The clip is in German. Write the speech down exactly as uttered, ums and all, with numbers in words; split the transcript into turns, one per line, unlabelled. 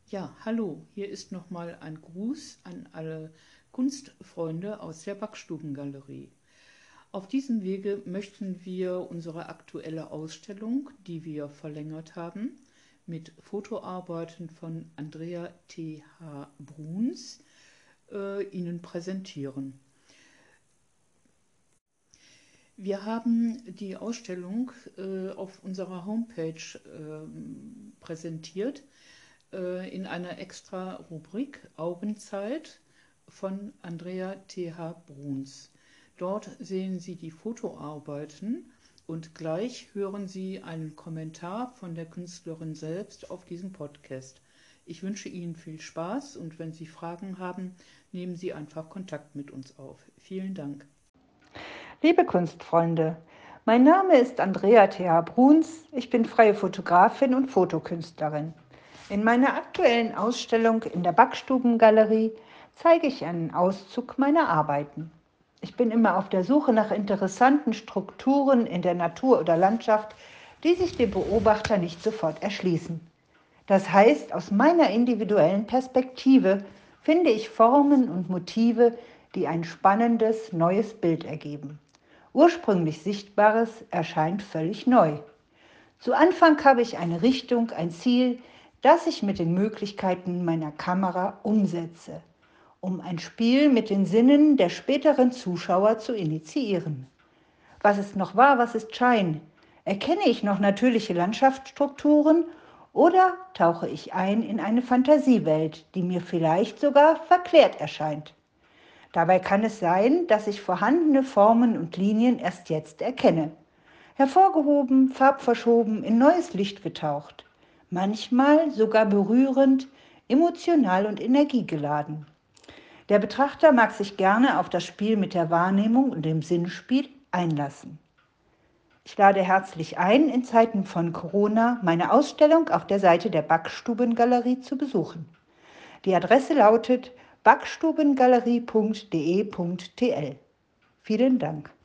Ja, hallo, hier ist nochmal ein Gruß an alle Kunstfreunde aus der Backstubengalerie. Auf diesem Wege möchten wir unsere aktuelle Ausstellung, die wir verlängert haben, mit Fotoarbeiten von Andrea T H. Bruns äh, Ihnen präsentieren. Wir haben die Ausstellung äh, auf unserer Homepage äh, präsentiert äh, in einer extra Rubrik Augenzeit von Andrea T H. Bruns. Dort sehen Sie die Fotoarbeiten und gleich hören Sie einen Kommentar von der Künstlerin selbst auf diesem Podcast. Ich wünsche Ihnen viel Spaß und wenn Sie Fragen haben, nehmen Sie einfach Kontakt mit uns auf. Vielen Dank.
Liebe Kunstfreunde, mein Name ist Andrea T H. Bruns, ich bin freie Fotografin und Fotokünstlerin. In meiner aktuellen Ausstellung in der Backstubengalerie zeige ich einen Auszug meiner Arbeiten. Ich bin immer auf der Suche nach interessanten Strukturen in der Natur oder Landschaft, die sich dem Beobachter nicht sofort erschließen. Das heißt, aus meiner individuellen Perspektive finde ich Formen und Motive, die ein spannendes, neues Bild ergeben. Ursprünglich Sichtbares erscheint völlig neu. Zu Anfang habe ich eine Richtung, ein Ziel, das ich mit den Möglichkeiten meiner Kamera umsetze, um ein Spiel mit den Sinnen der späteren Zuschauer zu initiieren. Was ist noch wahr, was ist Schein? Erkenne ich noch natürliche Landschaftsstrukturen oder tauche ich ein in eine Fantasiewelt, die mir vielleicht sogar verklärt erscheint? Dabei kann es sein, dass ich vorhandene Formen und Linien erst jetzt erkenne. Hervorgehoben, farbverschoben, in neues Licht getaucht. Manchmal sogar berührend, emotional und energiegeladen. Der Betrachter mag sich gerne auf das Spiel mit der Wahrnehmung und dem Sinnspiel einlassen. Ich lade herzlich ein, in Zeiten von Corona meine Ausstellung auf der Seite der Backstubengalerie zu besuchen. Die Adresse lautet backstubengalerie punkt de punkt t l. Vielen Dank.